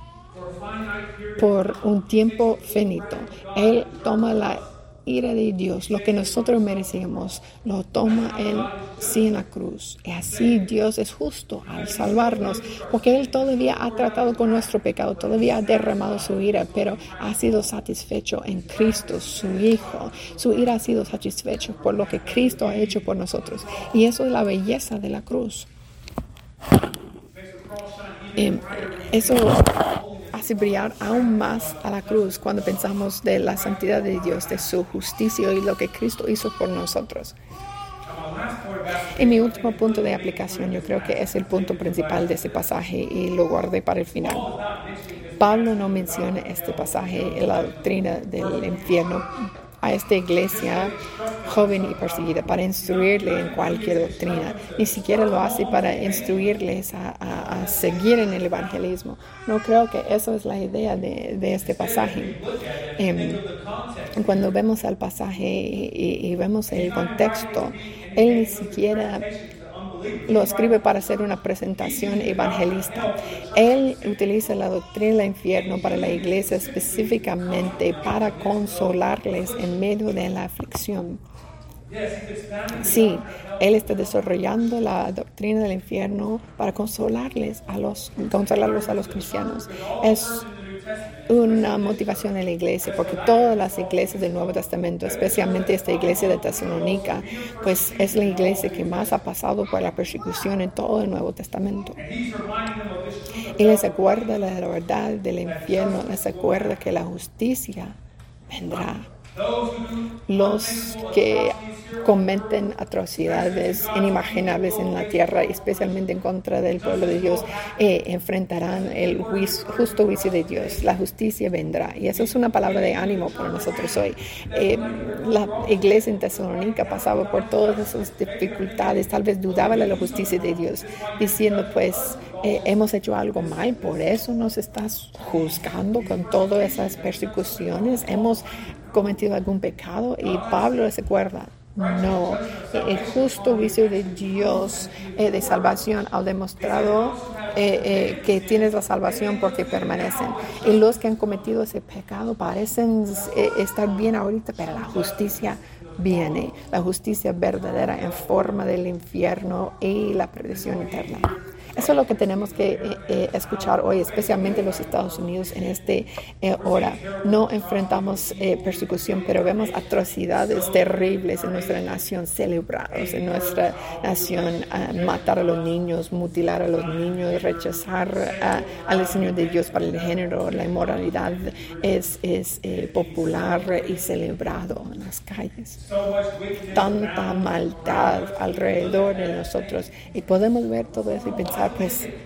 por un tiempo finito. Él toma la ira de Dios, lo que nosotros merecíamos, lo toma Él sí en la cruz. Y así Dios es justo al salvarnos, porque Él todavía ha tratado con nuestro pecado, todavía ha derramado su ira, pero ha sido satisfecho en Cristo, su Hijo. Su ira ha sido satisfecho por lo que Cristo ha hecho por nosotros. Y eso es la belleza de la cruz. Eh, eso hace brillar aún más a la cruz cuando pensamos de la santidad de Dios, de su justicia y lo que Cristo hizo por nosotros. Y mi último punto de aplicación, yo creo que es el punto principal de ese pasaje y lo guardé para el final. Pablo no menciona este pasaje en la doctrina del infierno a esta iglesia joven y perseguida para instruirle en cualquier doctrina. Ni siquiera lo hace para instruirles a, a, a seguir en el evangelismo. No creo que eso es la idea de, de este pasaje. Eh, cuando vemos el pasaje y, y, y vemos el contexto, él ni siquiera lo escribe para hacer una presentación evangelista. Él utiliza la doctrina del infierno para la iglesia específicamente para consolarles en medio de la aflicción. Sí, él está desarrollando la doctrina del infierno para consolarles a los, consolarlos a los cristianos. Es una motivación en la iglesia, porque todas las iglesias del Nuevo Testamento, especialmente esta iglesia de Tesalónica, pues es la iglesia que más ha pasado por la persecución en todo el Nuevo Testamento. Y les acuerda la verdad del infierno, les acuerda que la justicia vendrá. Los que cometen atrocidades inimaginables en la tierra, especialmente en contra del pueblo de Dios, eh, enfrentarán el juicio, justo juicio de Dios. La justicia vendrá. Y eso es una palabra de ánimo para nosotros hoy. Eh, la iglesia en Tesalónica pasaba por todas esas dificultades, tal vez dudaba de la justicia de Dios, diciendo pues eh, hemos hecho algo mal, por eso nos estás juzgando con todas esas persecuciones, hemos cometido algún pecado. Y Pablo les acuerda, no, el justo juicio de Dios eh, de salvación ha demostrado eh, eh, que tienes la salvación porque permanecen. Y los que han cometido ese pecado parecen eh, estar bien ahorita, pero la justicia viene, la justicia verdadera en forma del infierno y la perdición eterna. Eso es lo que tenemos que eh, eh, escuchar hoy, especialmente en los Estados Unidos en esta eh, hora. No enfrentamos eh, persecución, pero vemos atrocidades terribles en nuestra nación celebrados, en nuestra nación uh, matar a los niños, mutilar a los niños, rechazar uh, al Señor de Dios para el género. La inmoralidad es, es eh, popular y celebrado en las calles. Tanta maldad alrededor de nosotros y podemos ver todo eso y pensar, pues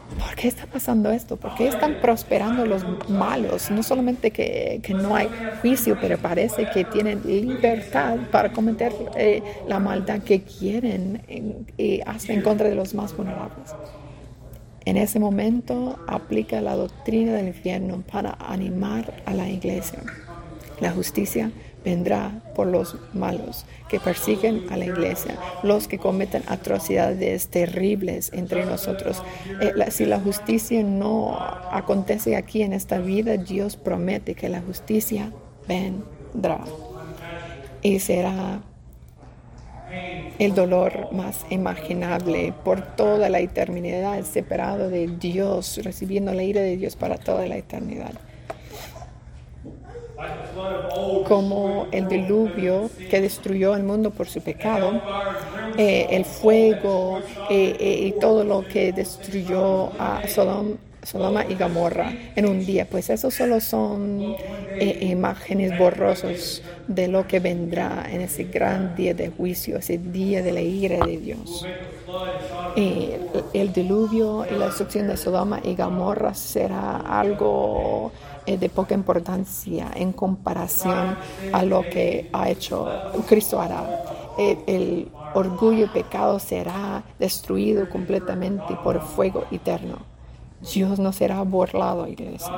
¿por qué está pasando esto? ¿Por qué están prosperando los malos? No solamente que, que no hay juicio, pero parece que tienen libertad para cometer eh, la maldad que quieren y hasta en contra de los más vulnerables. En ese momento aplica la doctrina del infierno para animar a la iglesia. La justicia vendrá por los malos que persiguen a la iglesia, los que cometen atrocidades terribles entre nosotros. Eh, la, si la justicia no acontece aquí en esta vida, Dios promete que la justicia vendrá y será el dolor más imaginable por toda la eternidad, separado de Dios, recibiendo la ira de Dios para toda la eternidad. Como el diluvio que destruyó el mundo por su pecado, eh, el fuego eh, eh, y todo lo que destruyó a Sodom, Sodoma y Gomorra en un día, pues esos solo son eh, imágenes borrosas de lo que vendrá en ese gran día de juicio, ese día de la ira de Dios. Y el diluvio y la destrucción de Sodoma y Gomorra será algo de poca importancia en comparación a lo que ha hecho Cristo hará. El, el orgullo y pecado será destruido completamente por fuego eterno. Dios no será burlado, iglesia.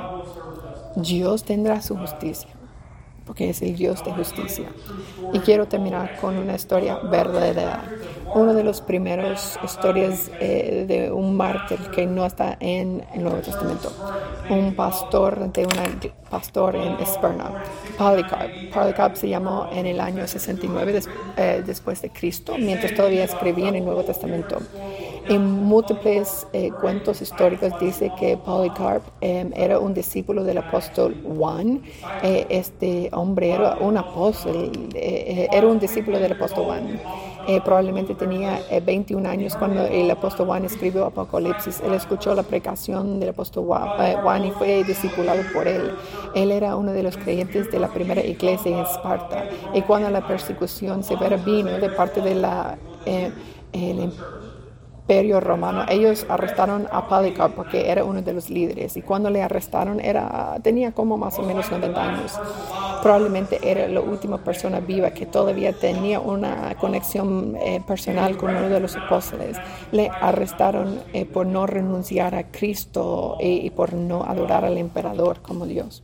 Dios tendrá su justicia, porque es el Dios de justicia. Y quiero terminar con una historia verdadera. Una de las primeras historias eh, de un mártir que no está en el Nuevo Testamento. Un pastor de una pastor en Esmirna, Polycarp. Polycarp se llamó en el año sesenta y nueve des, eh, después de Cristo, mientras todavía escribía en el Nuevo Testamento. En múltiples eh, cuentos históricos dice que Polycarp eh, era un discípulo del apóstol Juan. Eh, este hombre era un apóstol, eh, era un discípulo del apóstol Juan. Eh, probablemente tenía eh, veintiún años cuando el apóstol Juan escribió Apocalipsis. Él escuchó la predicación del apóstol Juan, eh, Juan y fue discipulado por él. Él era uno de los creyentes de la primera iglesia en Esparta. Y cuando la persecución severa vino de parte de la eh, el Imperio Romano, ellos arrestaron a Polycarp porque era uno de los líderes, y cuando le arrestaron era, tenía como más o menos noventa años. Probablemente era la última persona viva que todavía tenía una conexión eh, personal con uno de los apóstoles. Le arrestaron eh, por no renunciar a Cristo y, y por no adorar al emperador como Dios.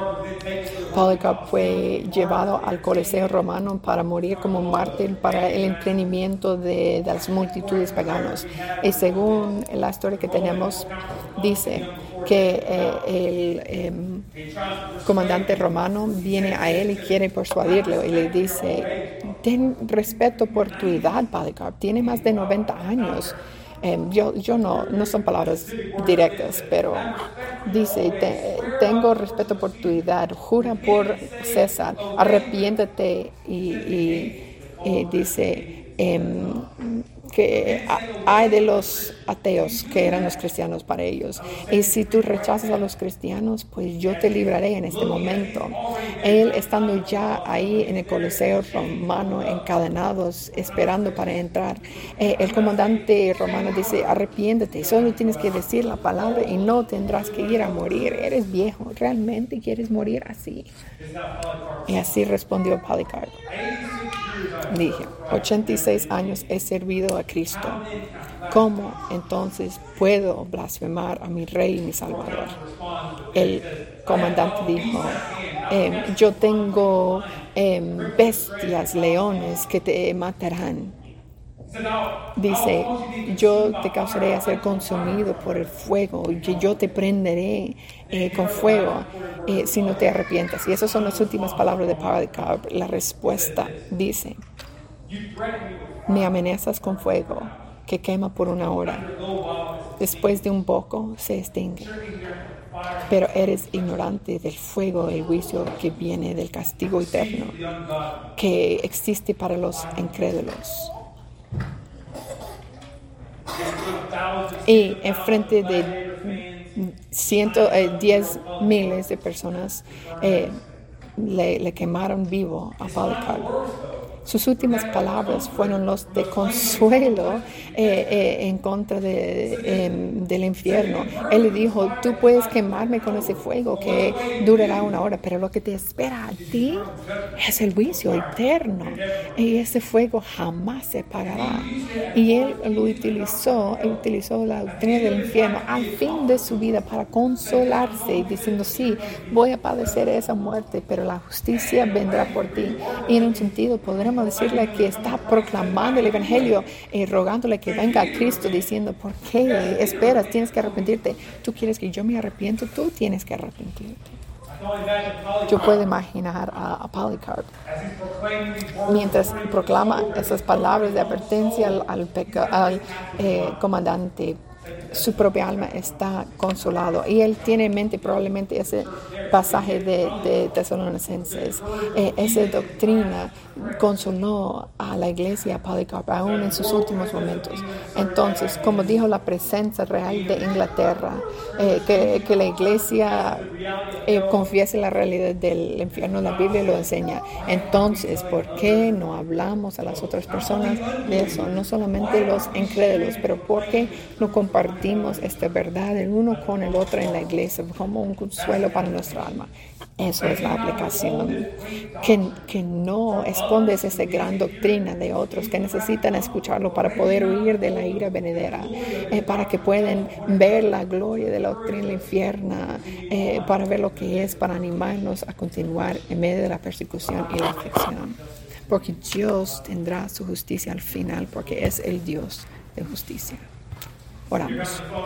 Polycarp fue llevado al Coliseo romano para morir como un mártir para el entretenimiento de, de las multitudes paganos. Y según la historia que tenemos, dice que eh, el eh, comandante romano viene a él y quiere persuadirlo y le dice: ten respeto por tu edad, Polycarp, tiene más de noventa años. Eh, yo yo no, no son palabras directas, pero dice: te, tengo respeto por tu edad, jura por César, arrepiéntete. Y, y, y dice eh, que hay de los ateos que eran los cristianos para ellos, y si tú rechazas a los cristianos, pues yo te libraré en este momento. Él estando ya ahí en el Coliseo romano, encadenados, esperando para entrar, eh, el comandante romano dice: arrepiéntete, solo tienes que decir la palabra y no tendrás que ir a morir. Eres viejo, ¿realmente quieres morir así? Y así respondió Polycarp. Dije: ochenta y seis años he servido a Cristo. ¿Cómo entonces puedo blasfemar a mi Rey y mi Salvador? El comandante dijo: eh, yo tengo eh, bestias, leones que te matarán. Dice: yo te causaré a ser consumido por el fuego, y yo te prenderé eh, con fuego eh, si no te arrepientas. Y esas son las últimas palabras de Polycarp. La respuesta dice: me amenazas con fuego que quema por una hora. Después de un poco se extingue. Pero eres ignorante del fuego del juicio que viene del castigo eterno, que existe para los incrédulos. Y en frente de ciento, eh, diez miles de personas eh, le, le quemaron vivo a Polycarp. Sus últimas palabras fueron los de consuelo eh, eh, en contra de, eh, del infierno. Él le dijo, tú puedes quemarme con ese fuego que durará una hora, pero lo que te espera a ti es el juicio eterno. Y ese fuego jamás se apagará. Y él lo utilizó, él utilizó la doctrina del infierno al fin de su vida para consolarse, diciendo, sí, voy a padecer esa muerte, pero la justicia vendrá por ti. Y en un sentido podremos decirle que está proclamando el evangelio y eh, rogándole que venga a Cristo, diciendo, ¿por qué esperas? Tienes que arrepentirte. ¿Tú quieres que yo me arrepiento? Tú tienes que arrepentirte. Yo puedo imaginar a, a Polycarp mientras proclama esas palabras de advertencia al, al, peca, al eh, comandante. Su propia alma está consolado y él tiene en mente probablemente ese pasaje de, de Tesalonicenses. Eh, esa doctrina consoló a la iglesia, a Polycarp, aún en sus últimos momentos. Entonces, como dijo la presencia real de Inglaterra, eh, que, que la iglesia eh, confiese la realidad del infierno, la Biblia lo enseña. Entonces, ¿por qué no hablamos a las otras personas de eso? No solamente los incrédulos, pero ¿por qué no compartimos esta verdad el uno con el otro en la iglesia como un consuelo para nuestra alma? Eso es la aplicación. Que, que no escondes esa gran doctrina de otros que necesitan escucharlo para poder huir de la ira venidera, eh, para que puedan ver la gloria de la doctrina infierno, eh, para ver lo que es, para animarnos a continuar en medio de la persecución y la aflicción. Porque Dios tendrá su justicia al final, porque es el Dios de justicia. Oramos.